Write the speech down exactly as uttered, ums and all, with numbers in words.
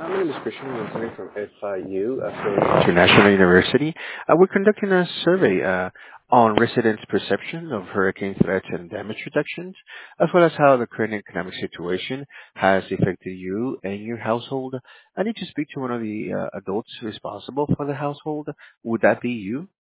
Uh, my name is Christian. I'm calling from F I U, uh, Florida International University. Uh, we're conducting a survey uh, on residents' perception of hurricane threats and damage reductions, as well as how the current economic situation has affected you and your household. I need to speak to one of the uh, adults responsible for the household. Would that be you?